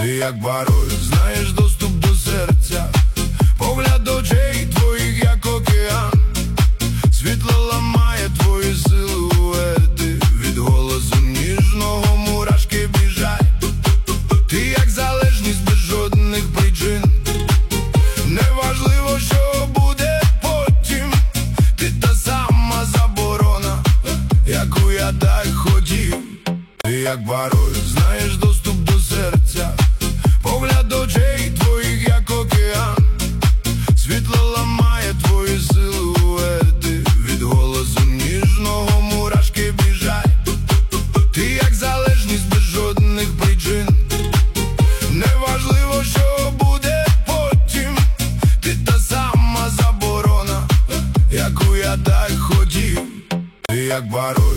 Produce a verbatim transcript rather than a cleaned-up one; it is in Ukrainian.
Ти як пароль, знаєш доступ до серця, погляд очей твоїх як океан. Світло ламає твої силуети, від голосу ніжного мурашки біжать. Ти як залежність без жодних причин, неважливо, що буде потім. Ти та сама заборона, яку я так хотів. Ти як пароль, знаєш доступ до серця, погляд очей твоїх як океан. Світло ламає твої силуети, від голосу ніжного мурашки біжать. Ти як залежність без жодних причин, неважливо, що буде потім. Ти та сама заборона, яку я так хотів. Ти як пароль.